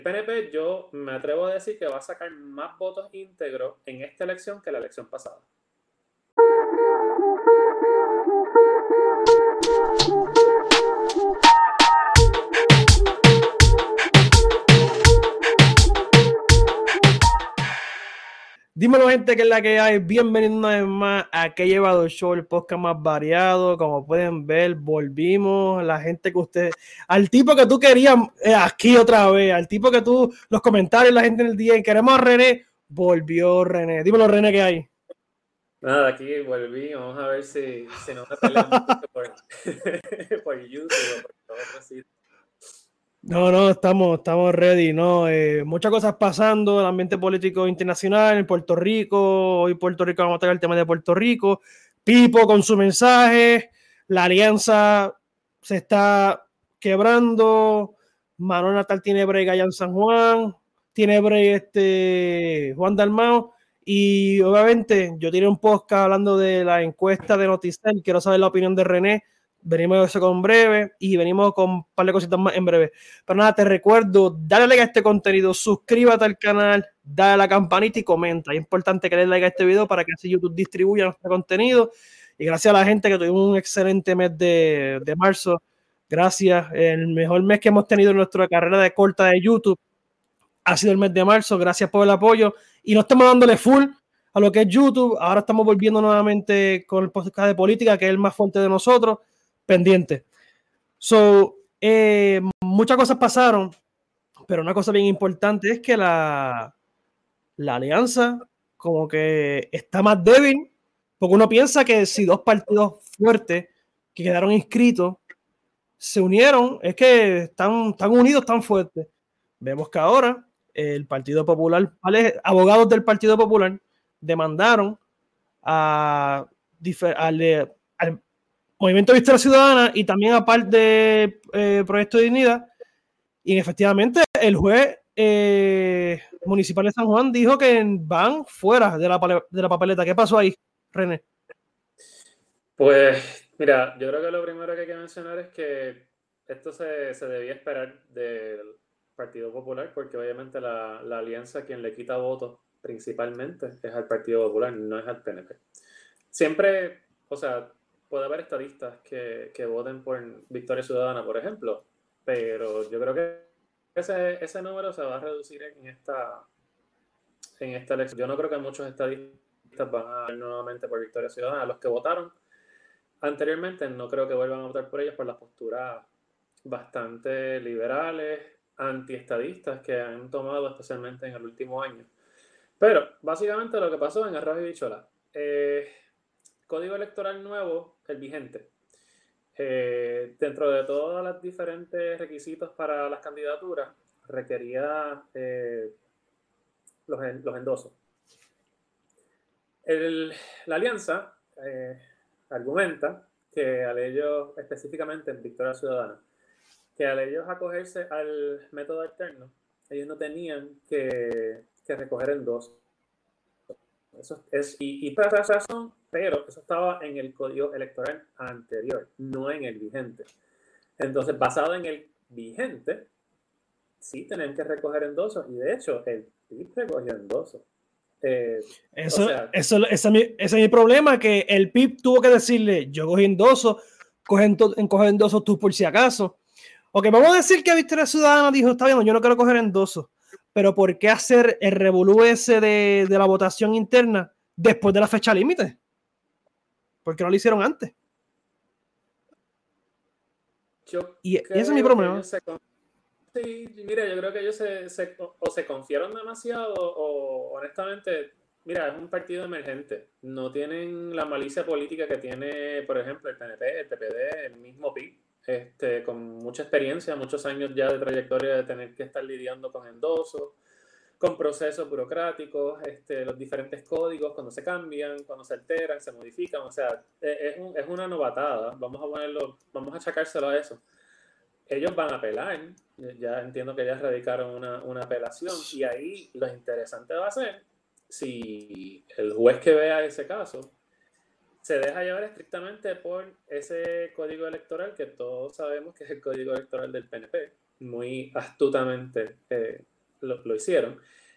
PNP yo me atrevo a decir que va a sacar más votos íntegros en esta elección que la elección pasada. Dímelo, gente, que es la que hay. Bienvenidos una vez más a Que Llevado Show, el podcast más variado. Como pueden ver, volvimos. La gente que ustedes, al tipo que tú querías aquí otra vez, al tipo que tú, los comentarios, la gente en el día, y queremos a René, volvió René. Dímelo, René, ¿qué hay? Nada, aquí volví. Vamos a ver si no me pelean mucho por YouTube o por otro sitio. No, estamos ready, ¿no? Muchas cosas pasando, el ambiente político internacional en Puerto Rico. Hoy Puerto Rico vamos a tocar el tema de Puerto Rico. Pipo con su mensaje, la alianza se está quebrando. Manuel Natal tiene break allá en San Juan, tiene break Juan Dalmau. Y obviamente yo tiré un podcast hablando de la encuesta de Noticel. Quiero saber la opinión de René. Venimos de eso con breve y venimos con un par de cositas más en breve. Pero nada, te recuerdo, dale like a este contenido, suscríbete al canal, dale a la campanita y comenta. Es importante que le like a este video para que así YouTube distribuya nuestro contenido. Y gracias a la gente que tuvimos un excelente mes de marzo. Gracias. El mejor mes que hemos tenido en nuestra carrera de corta de YouTube ha sido el mes de marzo. Gracias por el apoyo. Y no estamos dándole full a lo que es YouTube. Ahora estamos volviendo nuevamente con el podcast de política, que es el más fuerte de nosotros. Pendiente. Muchas cosas pasaron, pero una cosa bien importante es que la alianza como que está más débil, porque uno piensa que si dos partidos fuertes que quedaron inscritos se unieron, es que están unidos, tan fuertes. Vemos que ahora el Partido Popular, abogados del Partido Popular demandaron al Movimiento de Victoria Ciudadana y también aparte de Proyecto de Dignidad. Y efectivamente el juez municipal de San Juan dijo que van fuera de la papeleta. ¿Qué pasó ahí, René? Pues mira, yo creo que lo primero que hay que mencionar es que esto se debía esperar del Partido Popular, porque obviamente la alianza quien le quita votos principalmente es al Partido Popular, no es al PNP. Siempre, o sea, puede haber estadistas que voten por Victoria Ciudadana, por ejemplo, pero yo creo que ese número se va a reducir en esta elección. Yo no creo que muchos estadistas van a ir nuevamente por Victoria Ciudadana. Los que votaron anteriormente no creo que vuelvan a votar por ellos por las posturas bastante liberales, antiestadistas que han tomado especialmente en el último año. Pero básicamente lo que pasó en Arroz y Bichola, código electoral nuevo, el vigente. Dentro de todos los diferentes requisitos para las candidaturas, requería los endosos. La alianza argumenta que al ellos, específicamente en Victoria Ciudadana, que al ellos acogerse al método alterno, ellos no tenían que recoger endosos. Eso es, y por esa razón, pero eso estaba en el código electoral anterior, no en el vigente. Entonces, basado en el vigente, sí tenían que recoger endosos, y de hecho, el PIB recogió endosos. Ese es mi problema, que el PIB tuvo que decirle, yo cogí endosos, coge endosos tú por si acaso. Ok, vamos a decir que Victoria Ciudadana dijo, está bien, yo no quiero coger endosos, pero ¿por qué hacer el revolú ese de la votación interna después de la fecha límite? ¿Por qué no lo hicieron antes? Y ese es mi problema. Sí, mira, yo creo que ellos se confiaron demasiado o honestamente, mira, es un partido emergente. No tienen la malicia política que tiene, por ejemplo, el PNP, el PPD, el mismo PIB, con mucha experiencia, muchos años ya de trayectoria de tener que estar lidiando con endosos, con procesos burocráticos, los diferentes códigos cuando se cambian, cuando se alteran, se modifican. O sea, es una novatada. Vamos a achacárselo a eso. Ellos van a apelar, ya entiendo que ya radicaron una apelación, y ahí lo interesante va a ser si el juez que vea ese caso se deja llevar estrictamente por ese código electoral que todos sabemos que es el código electoral del PNP, muy astutamente lo hicieron.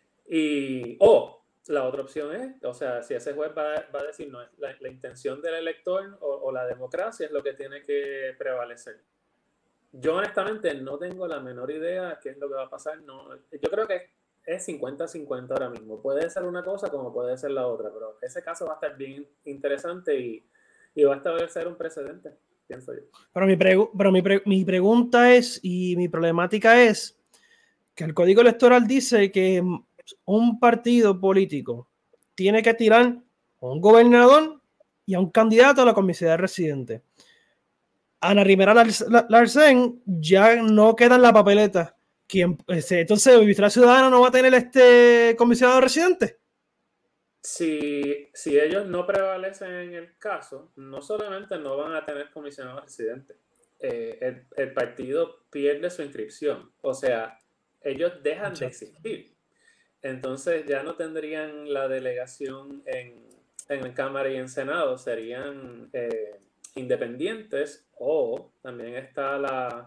La otra opción es, o sea, si ese juez va a decir, no, la intención del elector o la democracia es lo que tiene que prevalecer. Yo honestamente no tengo la menor idea qué es lo que va a pasar. No, yo creo que es 50-50 ahora mismo. Puede ser una cosa como puede ser la otra, pero ese caso va a estar bien interesante y va a establecer un precedente, pienso yo. Pero mi pregunta es, y mi problemática es, que el Código Electoral dice que un partido político tiene que tirar a un gobernador y a un candidato a la comisaría residente. Ana Rivera Larsen ya no queda en la papeleta. Entonces, Victoria Ciudadana no va a tener comisionado residente. Si ellos no prevalecen en el caso, no solamente no van a tener comisionado residente, el partido pierde su inscripción. O sea, ellos dejan de existir. Entonces ya no tendrían la delegación en Cámara y en Senado, serían independientes, o también está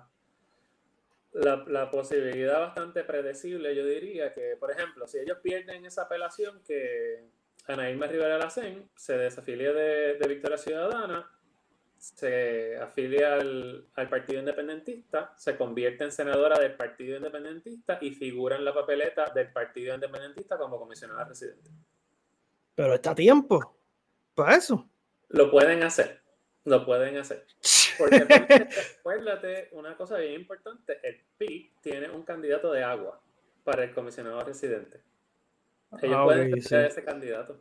la posibilidad bastante predecible, yo diría, que, por ejemplo, si ellos pierden esa apelación, que Ana Irma Rivera Lacén se desafilia de Victoria Ciudadana, se afilia al Partido Independentista, se convierte en senadora del Partido Independentista y figura en la papeleta del Partido Independentista como comisionada residente. Pero está a tiempo para eso. Lo pueden hacer. Porque acuérdate una cosa bien importante, el PIB tiene un candidato de agua para el comisionado residente. Ellos pueden cambiar ese candidato.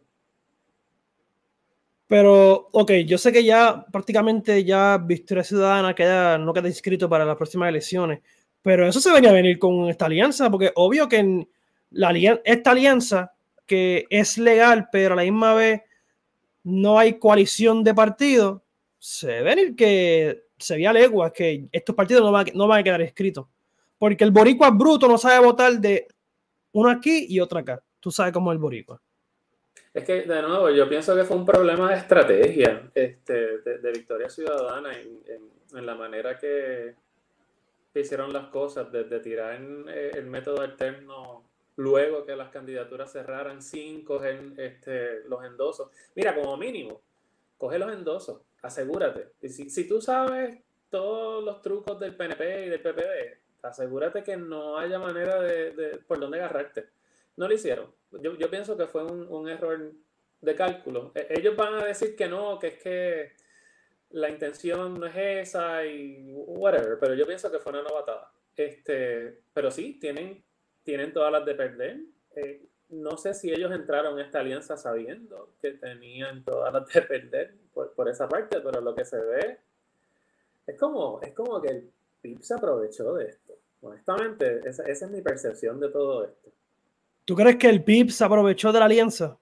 Pero, ok, yo sé que ya prácticamente ya Victoria Ciudadana no queda inscrito para las próximas elecciones, pero eso se venía a venir con esta alianza, porque obvio que esta alianza, que es legal, pero a la misma vez no hay coalición de partidos, se ve venir que se veía leguas que estos partidos no van a quedar inscritos, porque el boricua bruto no sabe votar de uno aquí y otro acá. Tú sabes cómo es el boricua. Es que, de nuevo, yo pienso que fue un problema de estrategia de Victoria Ciudadana en la manera que hicieron las cosas, de tirar el método alterno luego que las candidaturas cerraran sin coger los endosos. Mira, como mínimo, coge los endosos, asegúrate. Y si tú sabes todos los trucos del PNP y del PPD, asegúrate que no haya manera de por dónde agarrarte. No lo hicieron. Yo pienso que fue un error de cálculo. Ellos van a decir que no, que es que la intención no es esa y whatever, pero yo pienso que fue una novatada. Pero sí, tienen todas las de perder. No sé si ellos entraron en esta alianza sabiendo que tenían todas las de perder por esa parte, pero lo que se ve es como que el PIB se aprovechó de esto. Honestamente, esa es mi percepción de todo esto. ¿Tú crees que el PIB se aprovechó de la alianza?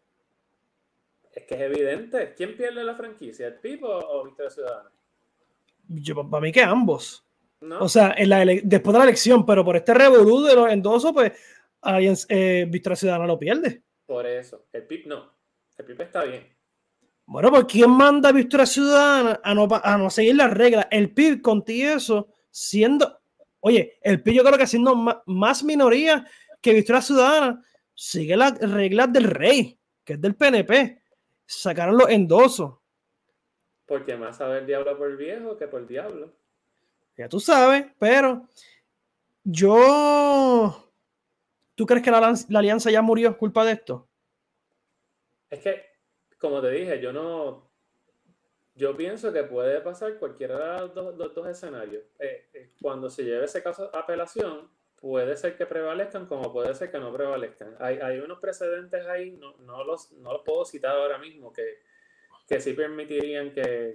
Es que es evidente. ¿Quién pierde la franquicia? ¿El PIB o Victoria Ciudadana? Para mí que ambos. ¿No? O sea, después de la elección, pero por este revolú de los endosos, pues Victoria Ciudadana lo pierde. Por eso. El PIB no. El PIB está bien. Bueno, pues ¿quién manda a Victoria Ciudadana a no seguir las reglas? El PIB contigo eso, siendo... Oye, el PIB yo creo que siendo más minoría que Victoria Ciudadana, sigue las reglas del rey, que es del PNP. Sacaron los endosos. Porque más sabe el diablo por viejo que por diablo. Ya tú sabes, pero ¿tú crees que la alianza ya murió culpa de esto? Es que, como te dije, yo pienso que puede pasar cualquiera de los dos escenarios. Cuando se lleve ese caso a apelación, puede ser que prevalezcan como puede ser que no prevalezcan. Hay unos precedentes ahí, no los puedo citar ahora mismo, que sí permitirían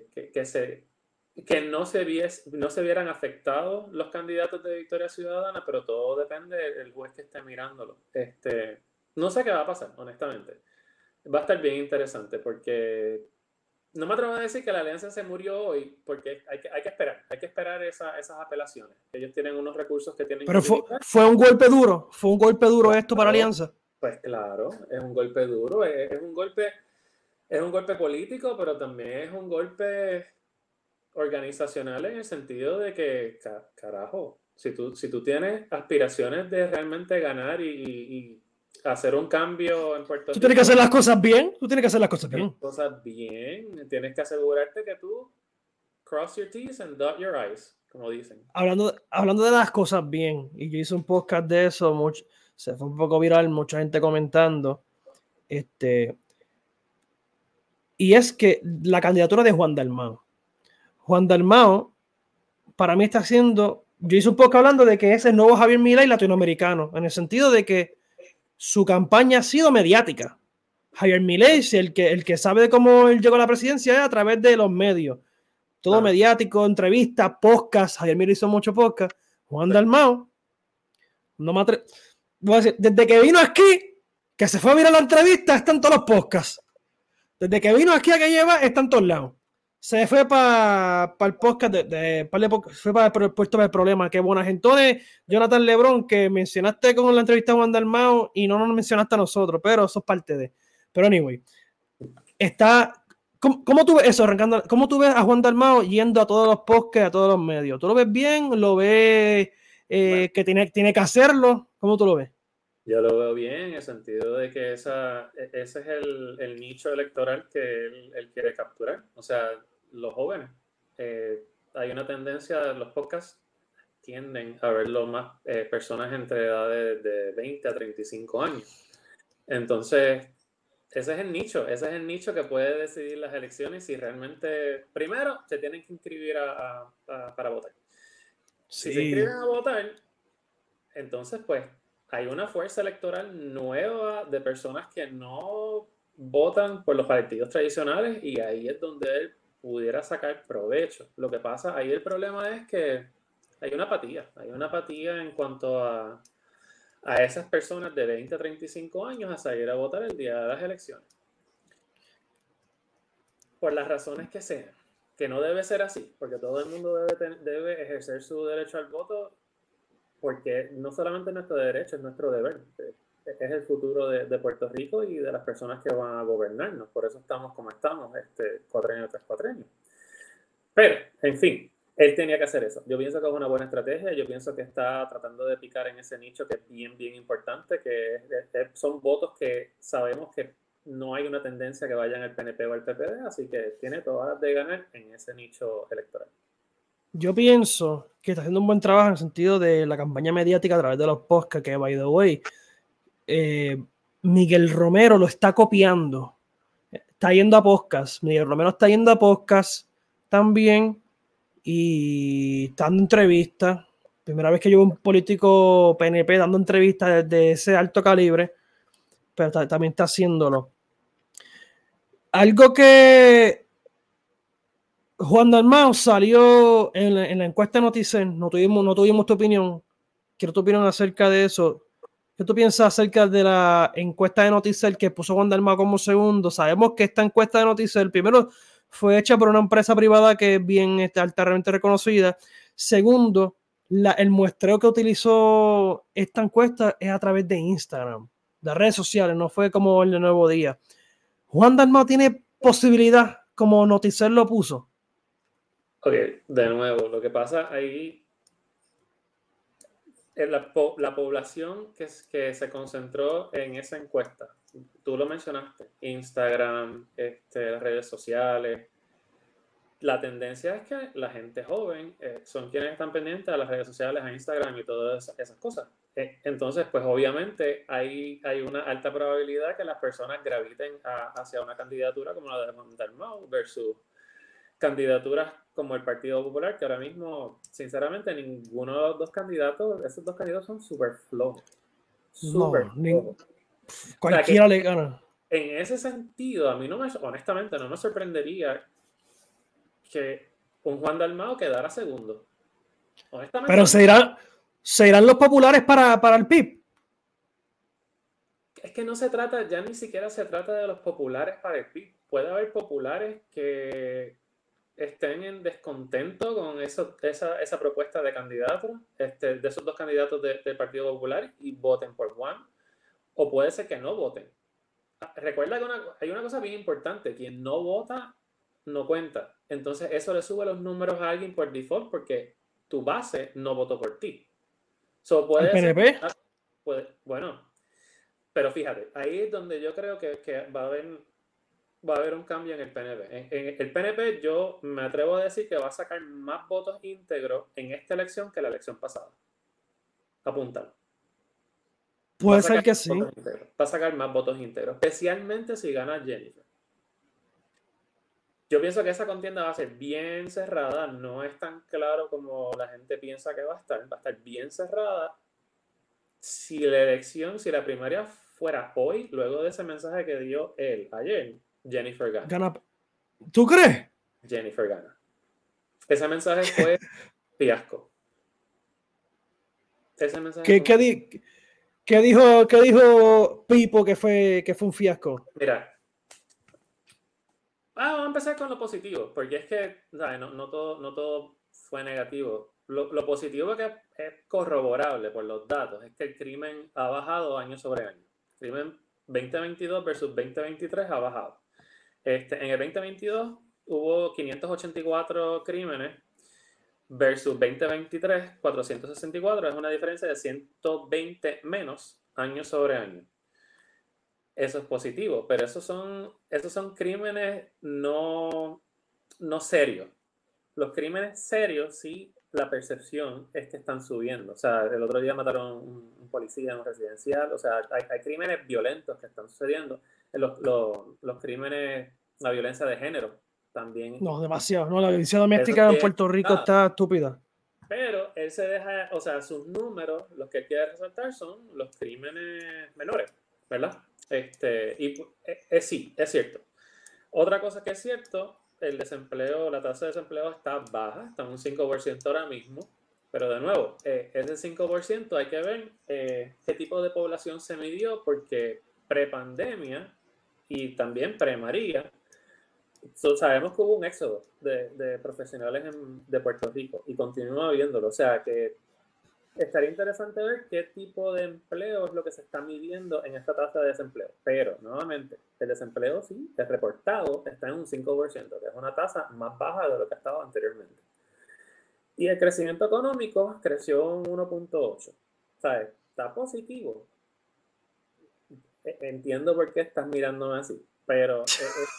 que no se vieran afectados los candidatos de Victoria Ciudadana, pero todo depende del juez que esté mirándolo. No sé qué va a pasar, honestamente. Va a estar bien interesante porque no me atrevo a decir que la alianza se murió hoy, porque hay que esperar esas apelaciones. Ellos tienen unos recursos que tienen pero que utilizar. Fue un golpe duro esto para la alianza. Pues claro, es un golpe duro, es un golpe político, pero también es un golpe organizacional en el sentido de que, carajo, o Si tú tienes aspiraciones de realmente ganar y hacer un cambio en Puerto Tú tienes que hacer las cosas bien. Tú tienes que hacer las cosas bien. Cosas bien. Tienes que asegurarte que tú cross your T's and dot your I's, como dicen. Hablando de las cosas bien, y yo hice un podcast de eso, se fue un poco viral, mucha gente comentando. Y es que la candidatura de Juan Dalmau. Juan Dalmau, para mí está haciendo. Yo hice un podcast hablando de que es el nuevo Javier Milei latinoamericano, en el sentido de que su campaña ha sido mediática. Javier Milei, el que sabe de cómo él llegó a la presidencia es a través de los medios. Todo mediático, entrevistas, podcast. Javier Milei hizo mucho podcast. Juan Dalmau, no me voy a decir, desde que vino aquí, que se fue a mirar la entrevista, están todos los podcasts. Desde que vino aquí a que lleva, está en todos lados. Se fue para el podcast fue para el puesto del problema. Qué buena gente. Jonathan Lebron, que mencionaste con la entrevista a Juan Dalmau y no nos mencionaste a nosotros, pero eso es parte de. Pero anyway, ¿Cómo tú ves eso, arrancando? ¿Cómo tú ves a Juan Dalmau yendo a todos los podcasts, a todos los medios? ¿Tú lo ves bien? ¿Lo ves que tiene que hacerlo? ¿Cómo tú lo ves? Yo lo veo bien en el sentido de que ese es el nicho electoral que él quiere capturar. O sea, los jóvenes. Hay una tendencia, los podcasts tienden a verlo más personas entre edades de 20 a 35 años. Entonces, ese es el nicho que puede decidir las elecciones si realmente, primero, se tienen que inscribir para votar. Sí. Si se inscriben a votar, entonces, pues, hay una fuerza electoral nueva de personas que no votan por los partidos tradicionales y ahí es donde él pudiera sacar provecho. Lo que pasa, ahí el problema es que hay una apatía en cuanto a esas personas de 20 a 35 años a salir a votar el día de las elecciones. Por las razones que sean, que no debe ser así, porque todo el mundo debe ejercer su derecho al voto, porque no solamente es nuestro derecho, es nuestro deber. Es el futuro de Puerto Rico y de las personas que van a gobernarnos. Por eso estamos como estamos, cuatrenio tras cuatrenio. Pero, en fin, él tenía que hacer eso. Yo pienso que es una buena estrategia. Yo pienso que está tratando de picar en ese nicho que es bien, bien importante, que son votos que sabemos que no hay una tendencia que vayan al PNP o al PPD, así que tiene todas de ganar en ese nicho electoral. Yo pienso que está haciendo un buen trabajo en el sentido de la campaña mediática a través de los podcasts, que, by the way, Miguel Romero lo está copiando. Está yendo a podcast. Miguel Romero está yendo a podcast también y está dando entrevistas. Primera vez que yo veo un político PNP dando entrevistas de ese alto calibre, pero también está haciéndolo. Algo que Juan Dalmau salió en la encuesta de Noticen, no tuvimos tu opinión. Quiero tu opinión acerca de eso. ¿Qué tú piensas acerca de la encuesta de Noticel que puso Juan Dalmau como segundo? Sabemos que esta encuesta de Noticel, primero, fue hecha por una empresa privada que es bien altamente reconocida. Segundo, el muestreo que utilizó esta encuesta es a través de Instagram, de redes sociales, no fue como el de Nuevo Día. ¿Juan Dalmau tiene posibilidad como Noticel lo puso? Ok, de nuevo, lo que pasa ahí la población que se concentró en esa encuesta, tú lo mencionaste, Instagram, las redes sociales, la tendencia es que la gente joven son quienes están pendientes a las redes sociales, a Instagram y todas esas cosas. Entonces, pues obviamente hay una alta probabilidad que las personas graviten hacia una candidatura como la de Juan Dalmau versus candidaturas como el Partido Popular, que ahora mismo, sinceramente, ninguno de los dos candidatos, esos dos candidatos son súper flojos. Cualquiera le gana. En ese sentido, a mí honestamente no me sorprendería que un Juan Dalmau quedara segundo. Honestamente. Pero se irán los populares para el PIB. Es que no se trata, ya ni siquiera se trata de los populares para el PIB. Puede haber populares que estén en descontento con esa propuesta de candidato, de esos dos candidatos del Partido Popular y voten por Juan, o puede ser que no voten. Recuerda que hay una cosa bien importante, quien no vota no cuenta, entonces eso le sube los números a alguien por default porque tu base no votó por ti. So, ¿El puede ser, PNP? bueno, pero fíjate, ahí es donde yo creo que va a haber un cambio en el PNP. En el PNP yo me atrevo a decir que va a sacar más votos íntegros en esta elección que la elección pasada. Apuntar. Va a Puede ser sacar que más sí. votos íntegros. Va a sacar más votos íntegros. Especialmente si gana Jennifer. Yo pienso que esa contienda va a ser bien cerrada. No es tan claro como la gente piensa que va a estar. Va a estar bien cerrada. Si la elección, si la primaria fuera hoy, luego de ese mensaje que dio él ayer, Jennifer gana. Gana. ¿Tú crees? Jennifer gana. Ese mensaje fue fiasco. Ese mensaje ¿Qué, fue un qué, fiasco. qué dijo Pipo que fue un fiasco? Mira, vamos a empezar con lo positivo, porque es que ¿sabes? No todo fue negativo. Lo positivo que es corroborable por los datos es que el crimen ha bajado año sobre año. El crimen 2022 versus 2023 ha bajado. En el 2022 hubo 584 crímenes versus 2023 464. Es una diferencia de 120 menos año sobre año. Eso es positivo, pero esos son crímenes no serios. Los crímenes serios, sí, la percepción es que están subiendo. O sea, el otro día mataron un policía en un residencial. O sea, hay crímenes violentos que están sucediendo. Los crímenes, la violencia de género también. No, demasiado. No, la violencia Eso doméstica en tiene Puerto Rico aumentado. está estúpida. Pero él se deja, o sea, sus números, los que él quiere resaltar son los crímenes menores, ¿verdad? Sí, es cierto. Otra cosa que es cierto, el desempleo, la tasa de desempleo está baja, está en un 5% ahora mismo, pero de nuevo, ese 5% hay que ver qué tipo de población se midió, porque pre-pandemia y también pre-María, sabemos que hubo un éxodo de profesionales de Puerto Rico y continúa habiéndolo. O sea que estaría interesante ver qué tipo de empleo es lo que se está midiendo en esta tasa de desempleo. Pero, nuevamente, el desempleo sí, el reportado está en un 5%, que es una tasa más baja de lo que estaba anteriormente. Y el crecimiento económico creció un 1.8. ¿Sabes? Está positivo. Entiendo por qué estás mirándome así, pero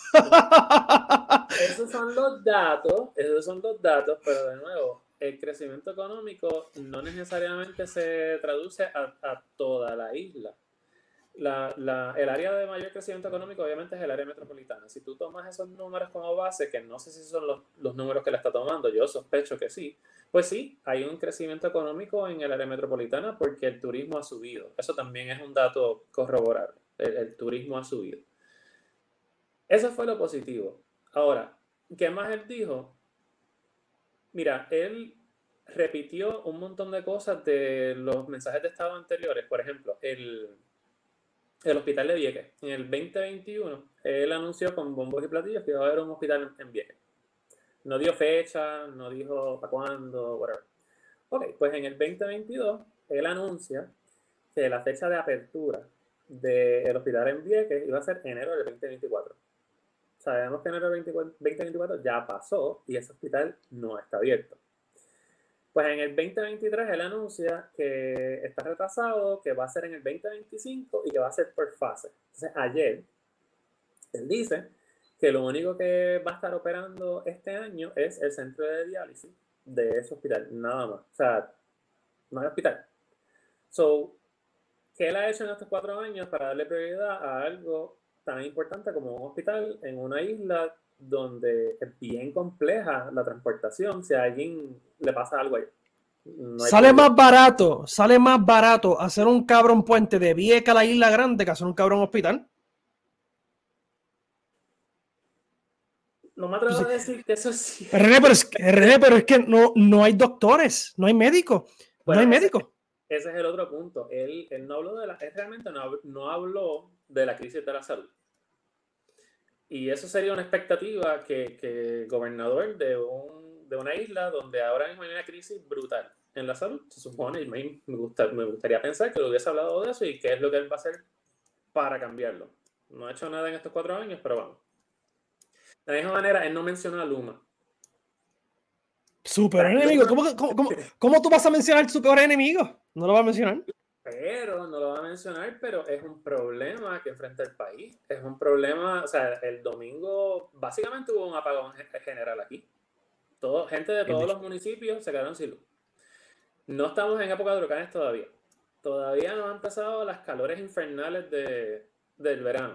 esos son los datos, pero de nuevo, el crecimiento económico no necesariamente se traduce a toda la isla. El área de mayor crecimiento económico obviamente es el área metropolitana. Si tú tomas esos números como base, que no sé si son los números que la está tomando, yo sospecho que sí, pues sí, hay un crecimiento económico en el área metropolitana porque el turismo ha subido. Eso también es un dato corroborable. El turismo ha subido. Eso fue lo positivo. Ahora, ¿qué más él dijo? Mira, él repitió un montón de cosas de los mensajes de estado anteriores. Por ejemplo, el hospital de Vieques. En el 2021, él anunció con bombos y platillos que iba a haber un hospital en Vieques. No dio fecha, no dijo para cuándo, whatever. Ok, pues en el 2022, él anuncia que la fecha de apertura del hospital en Vieques iba a ser enero del 2024. Sabemos que enero del 2024 ya pasó y ese hospital no está abierto. Pues en el 2023 él anuncia que está retrasado, que va a ser en el 2025 y que va a ser por fase. Entonces ayer él dice que lo único que va a estar operando este año es el centro de diálisis de ese hospital, nada más. O sea, no hay hospital. So, ¿qué él ha hecho en estos 4 años para darle prioridad a algo tan importante como un hospital en una isla donde es bien compleja la transportación si a alguien le pasa algo ahí? No hay prioridad. Sale más barato hacer un cabrón puente de Vieca a la Isla Grande que hacer un cabrón hospital. No me atrevo a Entonces, decir que eso sí. René, pero es que no hay doctores, no hay médicos, no Bueno, hay médicos. ese es el otro punto. Él no habló él realmente no habló de la crisis de la salud. Y eso sería una expectativa que el gobernador de una isla donde ahora mismo hay una crisis brutal en la salud, se supone, y me gustaría pensar que lo hubiese hablado de eso y qué es lo que él va a hacer para cambiarlo. No ha hecho nada en estos 4 años, pero vamos. De la misma manera, él no mencionó a Luma. Super enemigo. ¿Cómo tú vas a mencionar su peor enemigo? No lo vas a mencionar. Pero no lo va a mencionar, pero es un problema que enfrenta el país. Es un problema, o sea, el domingo básicamente hubo un apagón general aquí. Gente de todos los municipios se quedaron sin luz. No estamos en época de huracanes todavía. Todavía no han empezado las calores infernales del verano.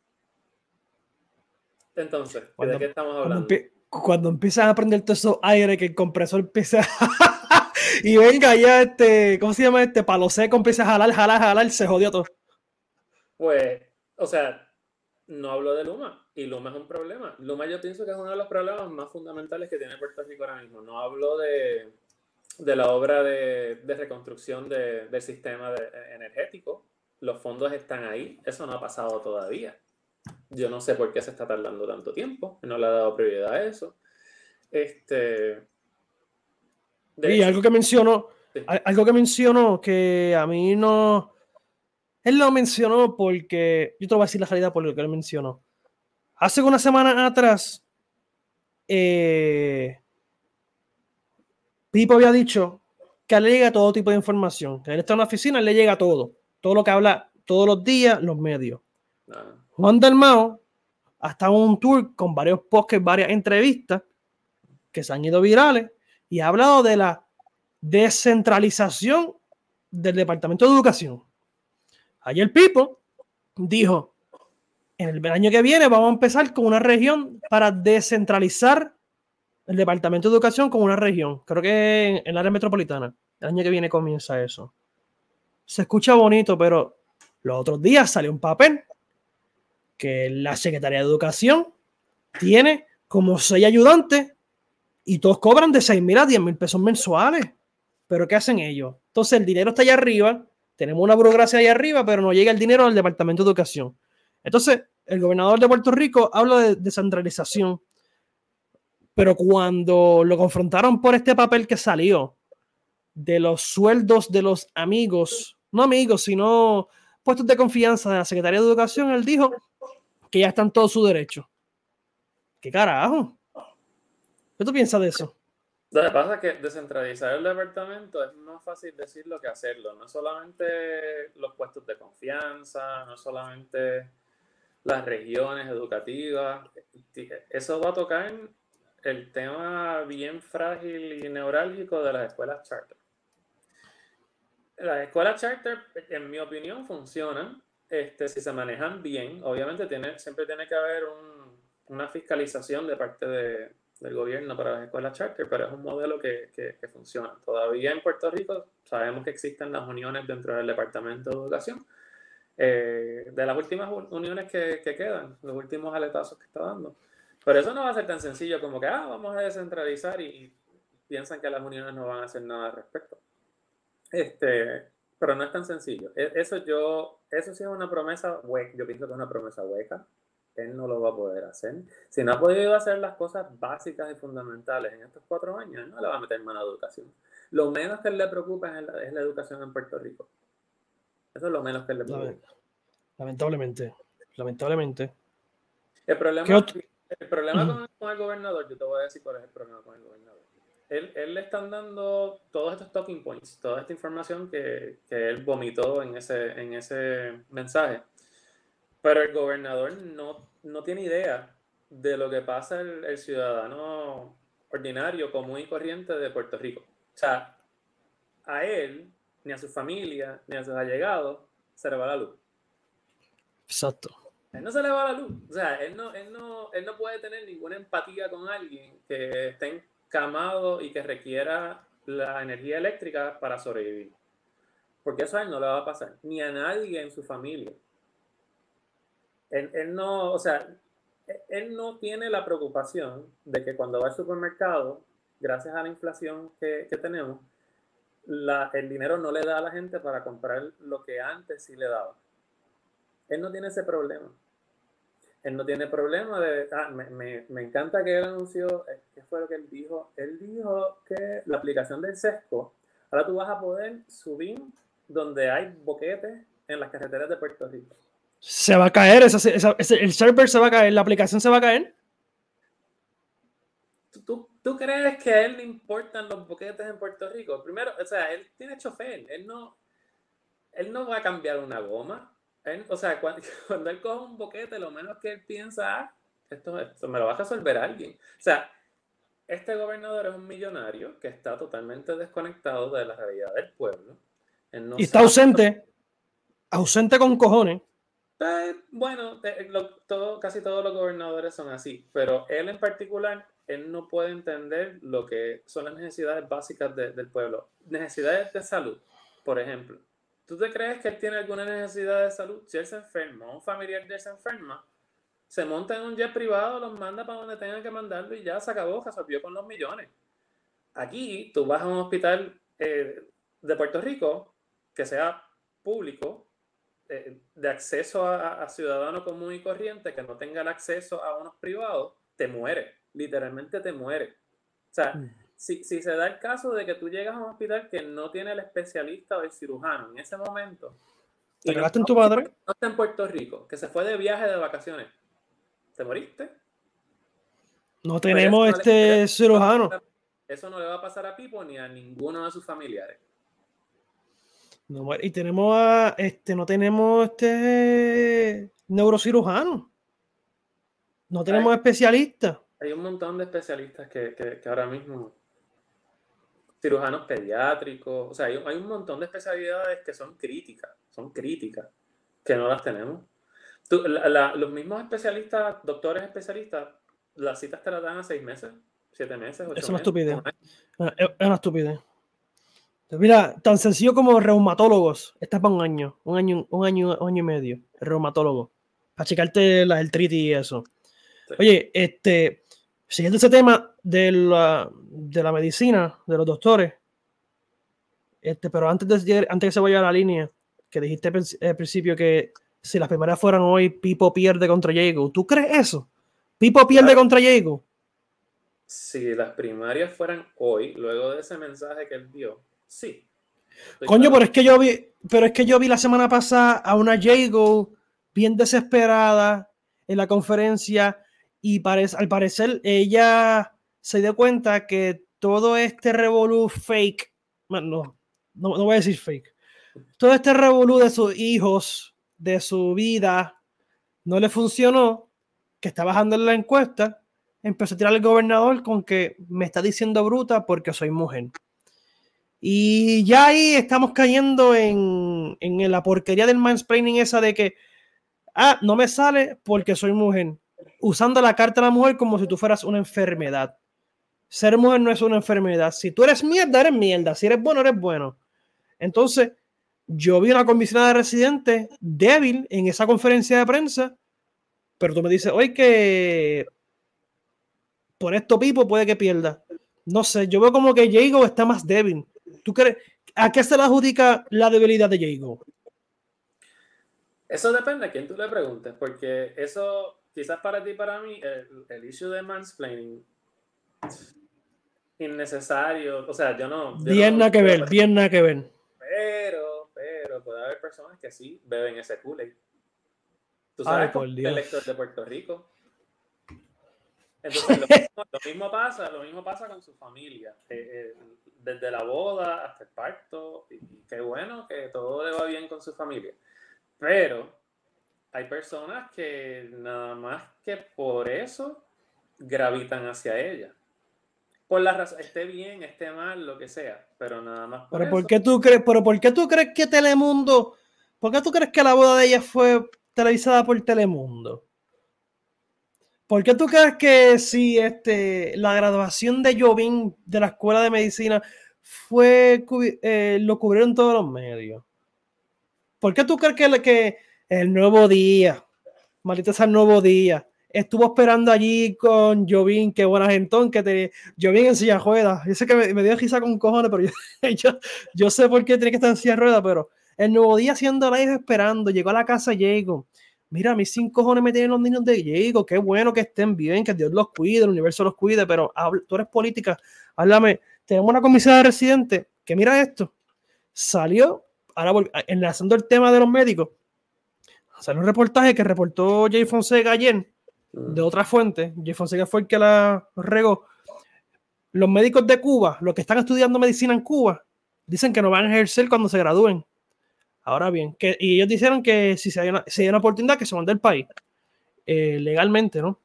Entonces, ¿de qué estamos hablando? Cuando empiezas a prender todo eso aire, que el compresor empieza y venga ya ¿cómo se llama palo seco? Empieza a jalar, se jodió todo. Pues, o sea, no hablo de Luma, y Luma es un problema. Luma yo pienso que es uno de los problemas más fundamentales que tiene Puerto Rico ahora mismo. No hablo de la obra de reconstrucción del sistema energético. Los fondos están ahí, eso no ha pasado todavía. Yo no sé por qué se está tardando tanto tiempo, no le ha dado prioridad a eso. Y algo que mencionó, que a mí no... Él lo mencionó porque... Yo te voy a decir la realidad por lo que él mencionó. Hace una semana atrás, Pipo había dicho que a él le llega todo tipo de información. Que él está en la oficina, le llega todo. Todo lo que habla todos los días, los medios. Juan Dalmau hasta un tour con varios podcasts, varias entrevistas que se han ido virales y ha hablado de la descentralización del Departamento de Educación. Ayer Pipo dijo, en el año que viene vamos a empezar con una región para descentralizar el Departamento de Educación con una región. Creo que en el área metropolitana. El año que viene comienza eso. Se escucha bonito, pero los otros días salió un papel que la Secretaría de Educación tiene como 6 ayudantes y todos cobran de 6,000 a 10,000 pesos mensuales. ¿Pero qué hacen ellos? Entonces el dinero está allá arriba, tenemos una burocracia allá arriba, pero no llega el dinero al Departamento de Educación. Entonces el gobernador de Puerto Rico habla de descentralización, pero cuando lo confrontaron por este papel que salió de los sueldos de los amigos, no amigos, sino puestos de confianza de la Secretaría de Educación, él dijo que ya están todos sus derechos. ¿Qué carajo? ¿Qué tú piensas de eso? Lo que pasa es que descentralizar el departamento es más fácil decirlo que hacerlo. No solamente los puestos de confianza, no solamente las regiones educativas. Eso va a tocar el tema bien frágil y neurálgico de las escuelas charter. Las escuelas charter, en mi opinión, funcionan si se manejan bien. Obviamente siempre tiene que haber una fiscalización de parte del gobierno para las escuelas charter, pero es un modelo que funciona. Todavía en Puerto Rico sabemos que existen las uniones dentro del Departamento de Educación. De las últimas uniones que quedan, los últimos aletazos que está dando. Pero eso no va a ser tan sencillo como que vamos a descentralizar y piensan que las uniones no van a hacer nada al respecto. Pero no es tan sencillo. Eso sí es una promesa hueca. Yo pienso que es una promesa hueca. Él no lo va a poder hacer. Si no ha podido hacer las cosas básicas y fundamentales en estos 4 años, él no le va a meter mano a la educación. Lo menos que él le preocupa es la educación en Puerto Rico. Eso es lo menos que él le preocupa. Lamentablemente. El problema con el gobernador, yo te voy a decir cuál es el problema con el gobernador. Él le están dando todos estos talking points, toda esta información que él vomitó en ese mensaje. Pero el gobernador no tiene idea de lo que pasa el ciudadano ordinario, común y corriente de Puerto Rico. O sea, a él, ni a su familia, ni a sus allegados, se le va la luz. Exacto. A él no se le va la luz. O sea, él no puede tener ninguna empatía con alguien que esté encamado y que requiera la energía eléctrica para sobrevivir. Porque eso a él no le va a pasar. Ni a nadie en su familia. Él no tiene la preocupación de que cuando va al supermercado, gracias a la inflación que tenemos, el dinero no le da a la gente para comprar lo que antes sí le daba. Él no tiene ese problema. Él no tiene problema de... me encanta que él anunció... ¿Qué fue lo que él dijo? Él dijo que la aplicación del SESCO, ahora tú vas a poder subir donde hay boquetes en las carreteras de Puerto Rico. Se va a caer, el server se va a caer, la aplicación se va a caer. ¿Tú ¿Tú crees que a él le importan los boquetes en Puerto Rico? Primero, o sea, él tiene chofer, él no va a cambiar una goma. O sea, cuando él coge un boquete, lo menos que él piensa, esto me lo va a resolver alguien. O sea, este gobernador es un millonario que está totalmente desconectado de la realidad del pueblo. Él no Y está ausente con cojones. Bueno, casi todos los gobernadores son así, pero él en particular, él no puede entender lo que son las necesidades básicas del pueblo. Necesidades de salud, por ejemplo. ¿Tú te crees que él tiene alguna necesidad de salud? Si él se enferma, un familiar de él se enferma, se monta en un jet privado, los manda para donde tengan que mandarlo y ya se acabó, resolvió con los millones. Aquí tú vas a un hospital de Puerto Rico que sea público, de acceso a ciudadano común y corriente, que no tenga el acceso a unos privados, te muere, literalmente te muere. O sea, si se da el caso de que tú llegas a un hospital que no tiene el especialista o el cirujano en ese momento, ¿Te y no cagaste en tu madre? no está en Puerto Rico, que se fue de viaje de vacaciones, ¿te moriste? No tenemos cirujano. Eso no le va a pasar a Pipo ni a ninguno de sus familiares. No, y tenemos no tenemos neurocirujano. No tenemos especialistas. Hay un montón de especialistas que ahora mismo, cirujanos pediátricos, o sea, hay un montón de especialidades que son críticas, que no las tenemos. Los mismos especialistas, doctores especialistas, las citas te las dan a 6 meses, 7 meses, 8 meses. Es una estupidez. Es una estupidez. Mira, tan sencillo como reumatólogos. Está para un año y medio. Reumatólogo. Para checarte la artritis y eso. Sí. Oye, siguiendo ese tema de la medicina, de los doctores, pero antes que se vaya a la línea, que dijiste al principio que si las primeras fueran hoy, Pipo pierde contra Jago. ¿Tú crees eso? ¿Pipo pierde contra Jago? Si las primarias fueran hoy, luego de ese mensaje que él dio, sí. Coño, pero es que yo vi la semana pasada a una Jago bien desesperada en la conferencia y al parecer ella se dio cuenta que todo este revolú fake, no voy a decir fake, todo este revolú de sus hijos, de su vida, no le funcionó, que está bajando en la encuesta, empezó a tirar al gobernador con que me está diciendo bruta porque soy mujer. Y ya ahí estamos cayendo en la porquería del mansplaining esa de que, no me sale porque soy mujer. Usando la carta de la mujer como si tú fueras una enfermedad. Ser mujer no es una enfermedad. Si tú eres mierda, eres mierda. Si eres bueno, eres bueno. Entonces, yo vi una comisionada de residentes débil en esa conferencia de prensa, pero tú me dices, oye, que por esto Pipo puede que pierda. No sé, yo veo como que Jago está más débil. ¿Tú crees? ¿A qué se le adjudica la debilidad de Jago? Eso depende a quién tú le preguntes, porque eso, quizás para ti y para mí, el issue de mansplaining, innecesario, o sea, yo no... Bien nada que ver. Pero puede haber personas que sí beben ese Kool-Aid. Tú sabes, como el elector de Puerto Rico. Entonces, lo mismo pasa con su familia. Desde la boda hasta el parto. Y qué bueno que todo le va bien con su familia. Pero hay personas que nada más que por eso gravitan hacia ella. Por la razón, esté bien, esté mal, lo que sea. Pero nada más por eso. ¿Por qué tú crees que Telemundo... ¿Por qué tú crees que la boda de ella fue televisada por Telemundo? ¿Por qué tú crees que si la graduación de Jovín de la escuela de medicina lo cubrieron todos los medios? ¿Por qué tú crees que el Nuevo Día, maldita sea el Nuevo Día, estuvo esperando allí con Jovín, qué buena gentón, Jovín en silla de ruedas? Yo sé que me dio risa con cojones, pero yo sé por qué tiene que estar en silla de ruedas, pero el Nuevo Día haciendo live esperando, llegó a la casa Jago. Mira, a mí 5 cojones me tienen los niños de Jago, qué bueno que estén bien, que Dios los cuide, el universo los cuide, pero tú eres política, háblame. Tenemos una comisaria residente que mira esto, salió, ahora enlazando el tema de los médicos, salió un reportaje que reportó Jay Fonseca ayer, de otra fuente. Jay Fonseca fue el que la regó, los médicos de Cuba, los que están estudiando medicina en Cuba, dicen que no van a ejercer cuando se gradúen. Ahora bien, y ellos dijeron que si hay una oportunidad que se van del país, legalmente, ¿no?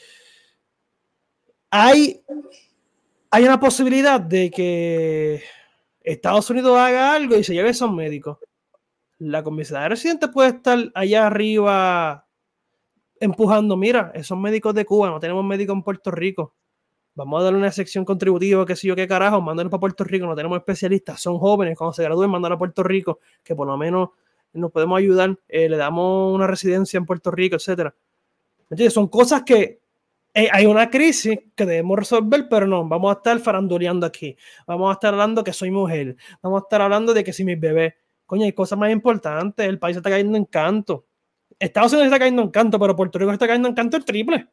Hay una posibilidad de que Estados Unidos haga algo y se lleve a esos médicos. La comisaría de residentes puede estar allá arriba empujando, mira, esos médicos de Cuba, no tenemos médicos en Puerto Rico, vamos a darle una sección contributiva, qué sé yo, qué carajo, mándanos para Puerto Rico, no tenemos especialistas, son jóvenes, cuando se gradúen, mándanos a Puerto Rico, que por lo menos nos podemos ayudar, le damos una residencia en Puerto Rico, etcétera. ¿Entiendes? Son cosas que hay una crisis que debemos resolver, pero no, vamos a estar faranduleando aquí, vamos a estar hablando que soy mujer, vamos a estar hablando de que si mis bebés, coño, hay cosas más importantes, el país está cayendo en canto. Estados Unidos está cayendo en canto, pero Puerto Rico está cayendo en canto el triple.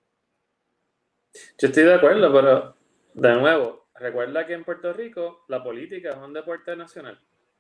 Yo estoy de acuerdo, pero de nuevo, recuerda que en Puerto Rico la política es un deporte nacional.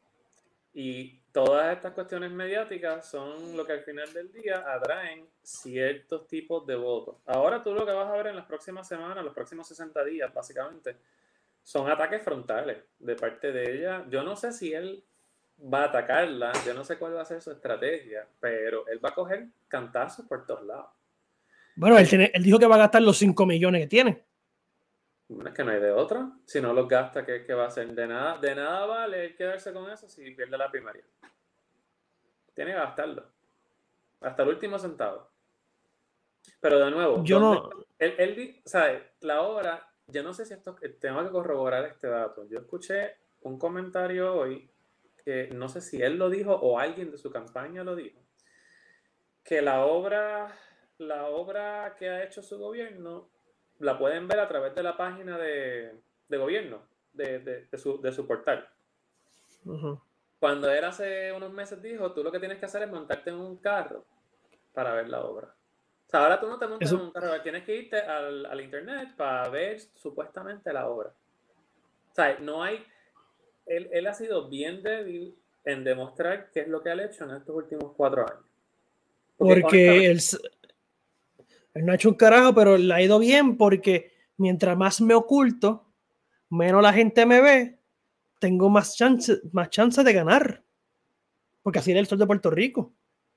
Y todas estas cuestiones mediáticas son lo que al final del día atraen ciertos tipos de votos. Ahora tú lo que vas a ver en las próximas semanas, los próximos 60 días, básicamente, son ataques frontales de parte de ella. Yo no sé si él va a atacarla, yo no sé cuál va a ser su estrategia, pero él va a coger cantazos por todos lados. Bueno, él dijo que va a gastar los 5 millones que tiene. Bueno, es que no hay de otra. Si no los gasta, ¿qué va a hacer? De nada vale quedarse con eso si pierde la primaria. Tiene que gastarlo. Hasta el último centavo. Pero de nuevo, yo no... él, ¿sabes? La obra, yo no sé si esto, tengo que corroborar este dato. Yo escuché un comentario hoy que no sé si él lo dijo o alguien de su campaña lo dijo, que la obra que ha hecho su gobierno la pueden ver a través de la página de gobierno, de su portal. Uh-huh. Cuando él hace unos meses dijo, tú lo que tienes que hacer es montarte en un carro para ver la obra. O sea, ahora tú no te montas en un carro, tienes que irte al internet para ver supuestamente la obra. O sea, no hay... Él ha sido bien débil en demostrar qué es lo que ha hecho en estos últimos 4 años. Porque él no ha hecho un carajo, pero le ha ido bien porque mientras más me oculto, menos la gente me ve, tengo más chance de ganar. Porque así era el sol de Puerto Rico.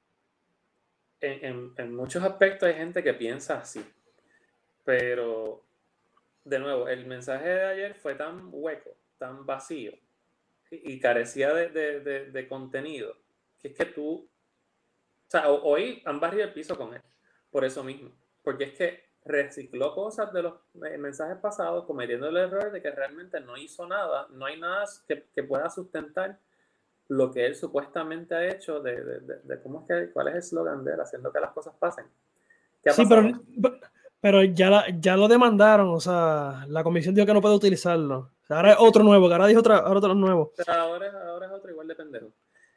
En muchos aspectos hay gente que piensa así. Pero, de nuevo, el mensaje de ayer fue tan hueco, tan vacío y carecía de contenido, que es que tú... O sea, hoy han barrido el piso con él, por eso mismo. Porque es que recicló cosas de los mensajes pasados, cometiendo el error de que realmente no hizo nada, no hay nada que pueda sustentar lo que él supuestamente ha hecho cuál es el eslogan de él, haciendo que las cosas pasen. ¿Qué ha pasado? Pero ya lo demandaron, o sea, la comisión dijo que no puede utilizarlo. O sea, ahora es otro nuevo, que ahora dijo otro nuevo. Pero ahora es otro igual de pendejo.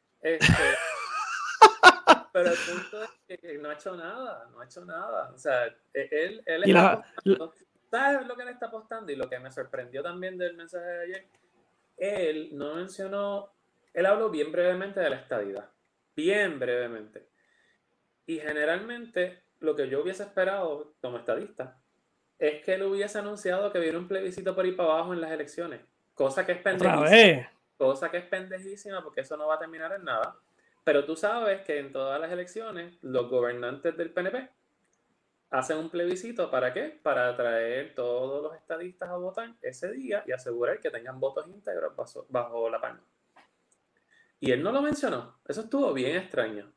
Pero el punto es que no ha hecho nada. O sea, él está apostando. ¿Sabes lo que él está apostando? Y lo que me sorprendió también del mensaje de ayer, él no mencionó, él habló bien brevemente de la estadidad. Bien brevemente. Y generalmente, lo que yo hubiese esperado como estadista es que él hubiese anunciado que viene un plebiscito por ahí para abajo en las elecciones. Cosa que es pendejísima. Cosa que es pendejísima porque eso no va a terminar en nada. Pero tú sabes que en todas las elecciones los gobernantes del PNP hacen un plebiscito. ¿Para qué? Para atraer todos los estadistas a votar ese día y asegurar que tengan votos íntegros bajo la palma. Y él no lo mencionó. Eso estuvo bien extraño.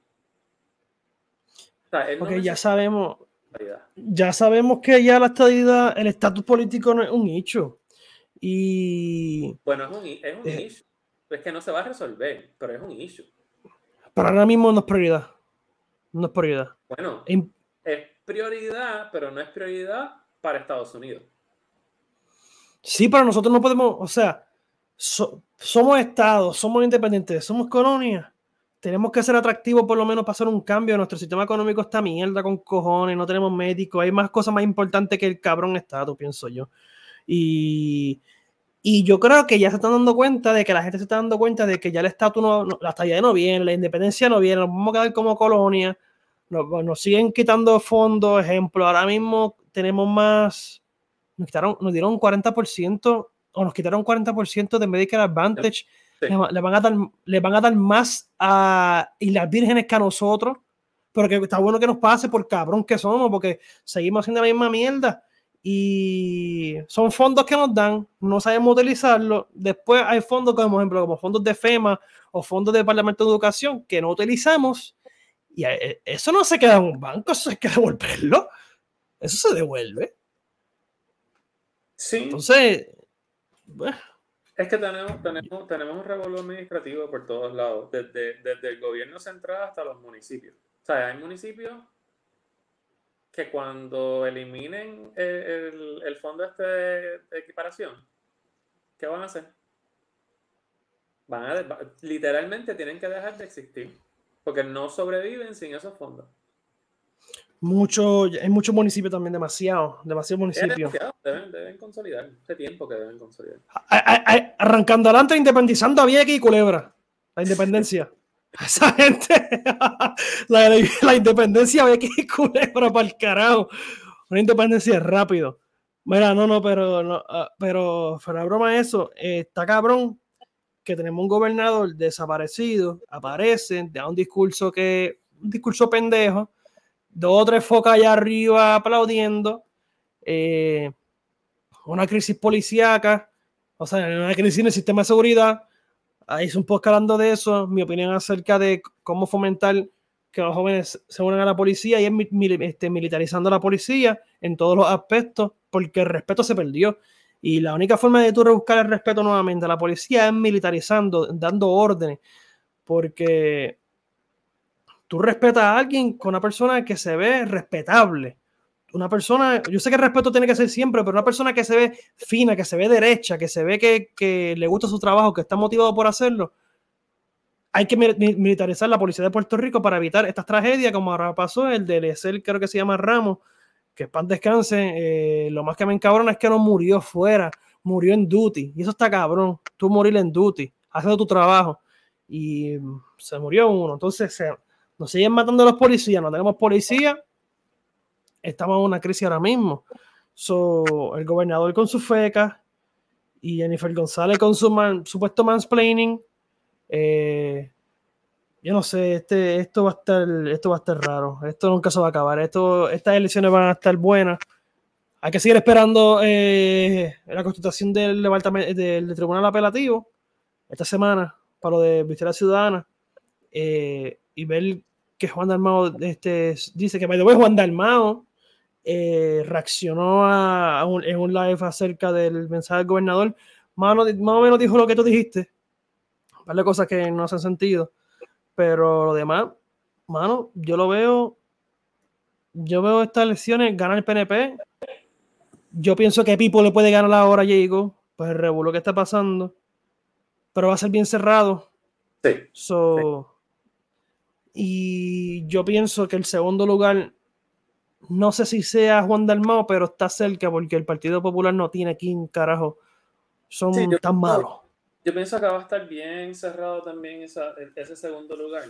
O sea, él porque no ya sabemos que ya la estadidad, el estatus político no es un hecho. Y bueno, es un issue. Es que no se va a resolver, pero es un issue. Pero ahora mismo no es prioridad. No es prioridad. Bueno, es prioridad, pero no es prioridad para Estados Unidos. Sí, pero nosotros no podemos, o sea, somos estados, somos independientes, somos colonias. Tenemos que ser atractivos por lo menos para hacer un cambio. Nuestro sistema económico está mierda con cojones, no tenemos médicos, hay más cosas más importantes que el cabrón estatus, pienso yo. Y yo creo que ya se están dando cuenta de que la gente se está dando cuenta de que ya el estatus la estadía no viene, la independencia no viene, nos vamos a quedar como colonia, nos siguen quitando fondos, ejemplo, ahora mismo tenemos más nos dieron 40% o nos quitaron 40% de Medicare Advantage. Sí. Le van a dar más a Islas Vírgenes que a nosotros, pero que está bueno que nos pase por cabrón que somos, porque seguimos haciendo la misma mierda y son fondos que nos dan, no sabemos utilizarlos. Después hay fondos como, por ejemplo, como fondos de FEMA o fondos del Departamento de Educación que no utilizamos y eso no se queda en un banco, eso hay que devolverlo, eso se devuelve. Sí. Entonces, bueno. Es que tenemos un revolú administrativo por todos lados, desde el gobierno central hasta los municipios. O sea, hay municipios que cuando eliminen el fondo de equiparación, ¿qué van a hacer? Literalmente tienen que dejar de existir, porque no sobreviven sin esos fondos. Hay muchos municipios también, demasiados municipios. Deben consolidar, hace tiempo que deben consolidar. Arrancando adelante, independizando a Vieques y Culebra, la independencia. Esa gente, la independencia Vieques y Culebra para el carajo. Una independencia rápido. Mira, pero fuera broma eso, está cabrón que tenemos un gobernador desaparecido, aparece, da un discurso pendejo, 2 o 3 focas allá arriba aplaudiendo, una crisis policíaca, o sea, una crisis en el sistema de seguridad. Ahí hice un post hablando de eso, mi opinión acerca de cómo fomentar que los jóvenes se unan a la policía y es militarizando a la policía en todos los aspectos, porque el respeto se perdió. Y la única forma de tú rebuscar el respeto nuevamente a la policía es militarizando, dando órdenes, porque tú respetas a alguien con una persona que se ve respetable. Una persona, yo sé que el respeto tiene que ser siempre, pero una persona que se ve fina, que se ve derecha, que se ve que le gusta su trabajo, que está motivado por hacerlo, hay que militarizar la policía de Puerto Rico para evitar estas tragedias, como ahora pasó el de Eliezer, creo que se llama Ramos, que paz descanse. Lo más que me encabrona es que no murió fuera, murió en duty, y eso está cabrón, tú morir en duty, haciendo tu trabajo, y se murió uno. Entonces nos siguen matando los policías, no tenemos policía, estamos en una crisis ahora mismo. El gobernador con sus fecas y Jennifer González con su supuesto mansplaining. Yo no sé, esto va a estar raro. Esto nunca se va a acabar. Estas elecciones van a estar buenas. Hay que seguir esperando la constitución del Tribunal Apelativo esta semana para lo de Victoria Ciudadana y ver que Juan Dalmao dice que, by the way, Juan Dalmao reaccionó en un live acerca del mensaje del gobernador. Más o menos dijo lo que tú dijiste. Vale, cosas que no hacen sentido. Pero lo demás, mano, yo veo estas elecciones, gana el PNP. Yo pienso que Pipo le puede ganar ahora a Jacob, pues el revuelo que está pasando. Pero va a ser bien cerrado. Sí. Y yo pienso que el segundo lugar, no sé si sea Juan Dalmao, pero está cerca porque el Partido Popular no tiene quién carajo. Son tan malos. Yo pienso que va a estar bien cerrado también ese segundo lugar.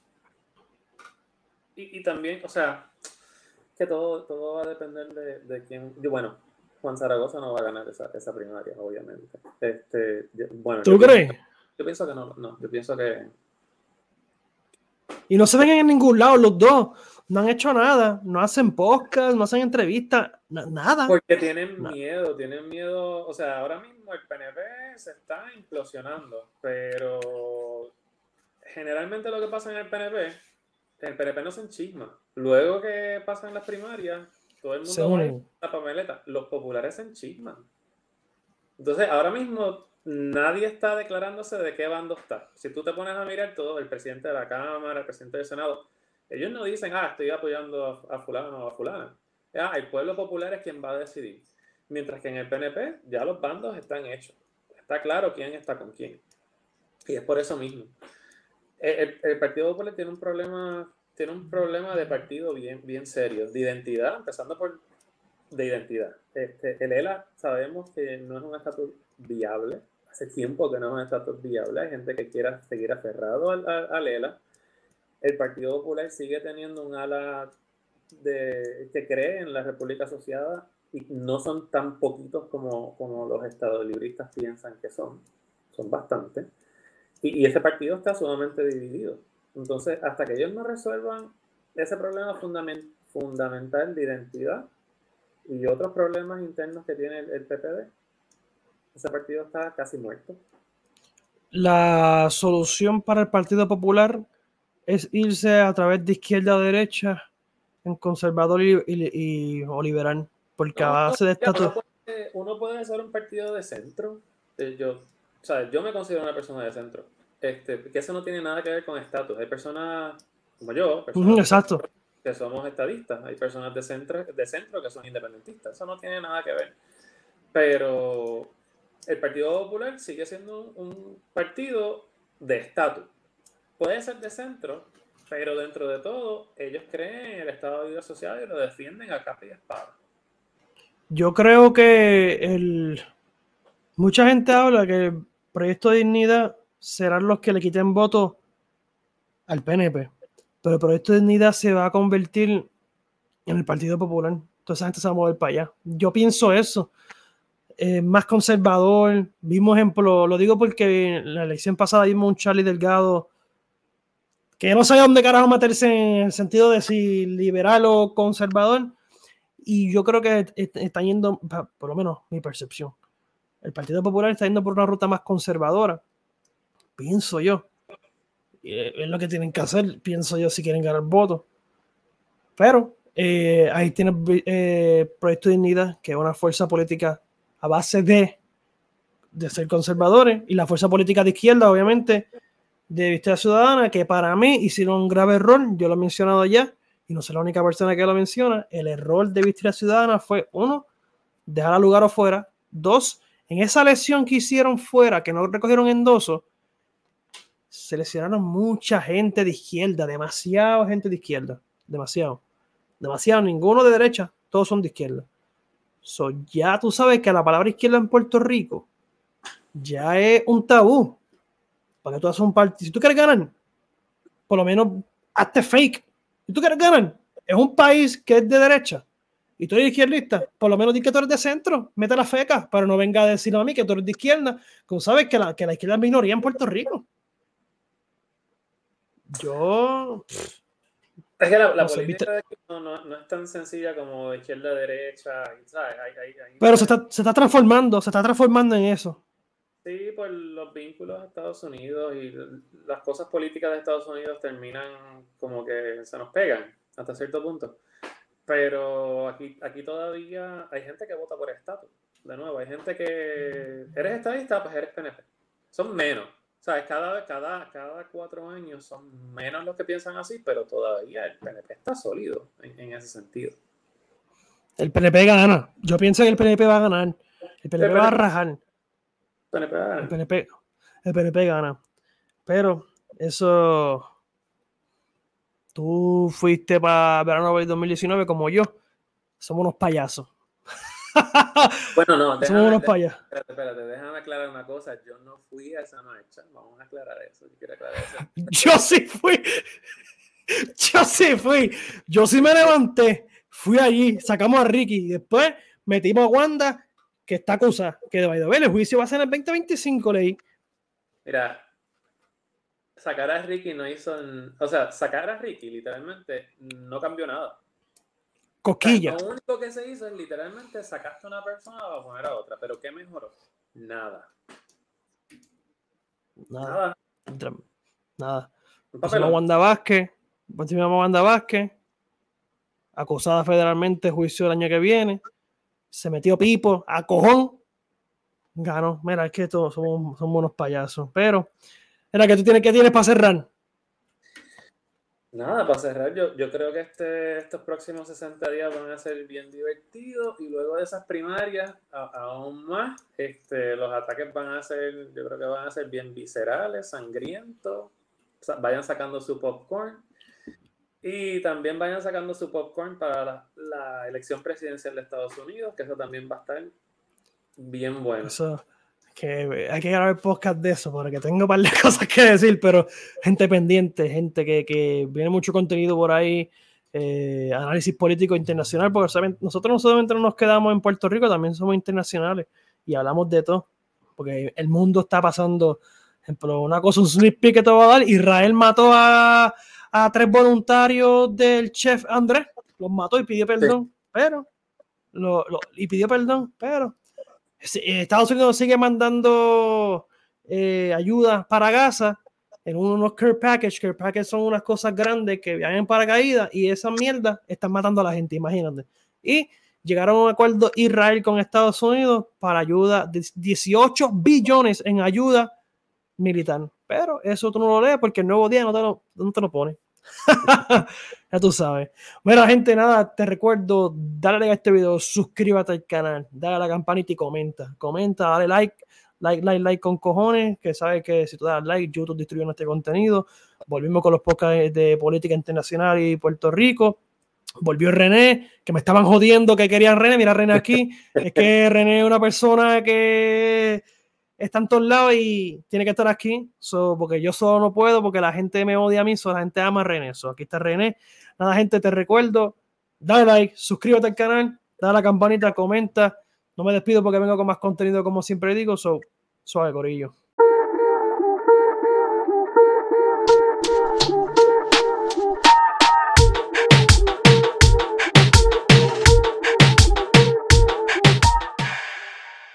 Y también, o sea, que todo va a depender de quién. Bueno, Juan Zaragoza no va a ganar esa primaria, obviamente. ¿Tú crees? Yo pienso que no. Yo pienso que. Y no se ven en ningún lado los dos. No han hecho nada. No hacen podcast, no hacen entrevistas, nada. Porque tienen miedo. O sea, ahora mismo el PNP se está implosionando. Pero generalmente lo que pasa en el PNP no se enchisma. Luego que pasan las primarias, todo el mundo va a la papeleta. Los populares se enchisman. Entonces, ahora mismo nadie está declarándose de qué bando está. Si tú te pones a mirar todo, el presidente de la Cámara, el presidente del Senado, ellos no dicen, estoy apoyando a fulano o a fulana. El pueblo popular es quien va a decidir. Mientras que en el PNP ya los bandos están hechos. Está claro quién está con quién. Y es por eso mismo. El Partido Popular tiene un problema de partido bien serio, de identidad, empezando por de identidad. El ELA sabemos que no es un estatus viable, hace tiempo que no es un estatus viable, hay gente que quiera seguir aferrado al ELA. El Partido Popular sigue teniendo un ala que cree en la República Asociada y no son tan poquitos como los estadolibristas piensan que son bastantes, y ese partido está sumamente dividido. Entonces, hasta que ellos no resuelvan ese problema fundamental de identidad y otros problemas internos que tiene el PPD, ese partido está casi muerto. La solución para el Partido Popular es irse a través de izquierda a derecha en conservador o liberal, porque a base de estatus... Uno puede hacer un partido de centro. Yo me considero una persona de centro, que eso no tiene nada que ver con estatus. Hay personas como yo, exacto, que somos estadistas, hay personas de centro que son independentistas, eso no tiene nada que ver. Pero el Partido Popular sigue siendo un partido de estatus. Puede ser de centro, pero dentro de todo, ellos creen en el Estado de Vida Social y lo defienden a capa y espada. Yo creo que mucha gente habla que el Proyecto de Dignidad serán los que le quiten votos al PNP, pero el Proyecto de Dignidad se va a convertir en el Partido Popular. Entonces esa gente se va a mover para allá. Yo pienso eso. Más conservador. Vimos ejemplo, lo digo porque en la elección pasada vimos un Charlie Delgado que no sabía dónde carajo meterse en el sentido de si liberal o conservador. Y yo creo que está yendo, por lo menos mi percepción, el Partido Popular está yendo por una ruta más conservadora. Pienso yo. Es lo que tienen que hacer, pienso yo, si quieren ganar votos. Pero ahí tiene Proyecto de Dignidad, que es una fuerza política a base de ser conservadores, y la fuerza política de izquierda, obviamente, de Victoria Ciudadana, que para mí hicieron un grave error. Yo lo he mencionado ya, y no soy la única persona que lo menciona. El error de Victoria Ciudadana fue, 1, dejar a Lugaro fuera. 2, en esa elección que hicieron fuera, que no recogieron endosos, seleccionaron mucha gente de izquierda, demasiada gente de izquierda, demasiado, ninguno de derecha, todos son de izquierda. Ya tú sabes que la palabra izquierda en Puerto Rico ya es un tabú. Para que tú hagas un partido, si tú quieres ganar, por lo menos hazte fake. Si tú quieres ganar, es un país que es de derecha y tú eres izquierdista, por lo menos di que tú eres de centro, mete la feca, pero no venga a decirme a mí que tú eres de izquierda, como sabes que la izquierda es minoría en Puerto Rico. Es que la política de aquí no es tan sencilla como izquierda-derecha, ¿sabes? Pero se está transformando en eso. Sí, por los vínculos a Estados Unidos y las cosas políticas de Estados Unidos terminan como que se nos pegan hasta cierto punto. Pero aquí todavía hay gente que vota por estatus. De nuevo, hay gente que... ¿Eres estadista? Pues eres PNP. Son menos. ¿Sabes? Cada 4 años son menos los que piensan así, pero todavía el PNP está sólido en ese sentido. El PNP gana. Yo pienso que el PNP va a ganar. El PNP va a rajar. El PNP gana. Pero eso... Tú fuiste para verano del 2019 como yo. Somos unos payasos. Bueno, no, somos unos payasos. Espérate, déjame aclarar una cosa. Yo no fui a esa marcha. Vamos a aclarar eso. Yo sí fui. Yo sí me levanté. Fui allí, sacamos a Ricky. Después metimos a Wanda, que está acusada. Que de Baidobel, el juicio va a ser en el 2025, leí. Mira, sacar a Ricky no hizo... O sea, sacar a Ricky literalmente no cambió nada. Cosquilla. O sea, lo único que se hizo es literalmente sacaste a una persona para poner a otra. ¿Pero qué mejoró? Nada. Pusimos a Wanda Vázquez, acusada federalmente, juicio el año que viene. Se metió Pipo, a cojón. Ganó. Mira, es que todos somos unos payasos. Pero, era que ¿qué tienes para cerrar? Nada, para cerrar, yo creo que estos próximos 60 días van a ser bien divertidos, y luego de esas primarias, aún más, los ataques yo creo que van a ser bien viscerales, sangrientos. Vayan sacando su popcorn, y también vayan sacando su popcorn para la elección presidencial de Estados Unidos, que eso también va a estar bien bueno. Eso, que hay que grabar podcast de eso, porque tengo un par de cosas que decir, pero gente pendiente, gente que viene mucho contenido por ahí, análisis político internacional, porque nosotros no solamente no nos quedamos en Puerto Rico, también somos internacionales y hablamos de todo, porque el mundo está pasando, por ejemplo, una cosa, un sneak peek que te voy a dar: Israel mató a 3 voluntarios del chef Andrés, los mató y pidió perdón, sí. Pero Estados Unidos sigue mandando ayuda para Gaza en unos care package son unas cosas grandes que viajan en paracaídas, y esas mierdas están matando a la gente, imagínate. Y llegaron a un acuerdo Israel con Estados Unidos para ayuda de 18 billones en ayuda militar, pero eso tú no lo lees porque el Nuevo Día no te lo pone. Ya tú sabes. Bueno, gente, nada, te recuerdo, dale like a este video, suscríbete al canal, dale a la campanita y comenta, dale like con cojones, que sabes que si tú das like, YouTube distribuye este contenido. Volvimos con los podcasts de política internacional y Puerto Rico. Volvió René, que me estaban jodiendo que querían René. Mira René aquí. Es que René es una persona que está en todos lados y tiene que estar aquí, porque yo solo no puedo, porque la gente me odia a mí, la gente ama a René. Aquí está René. Nada, gente, te recuerdo, dale like, suscríbete al canal, dale a la campanita, comenta. No me despido porque vengo con más contenido, como siempre digo. Suave, corillo.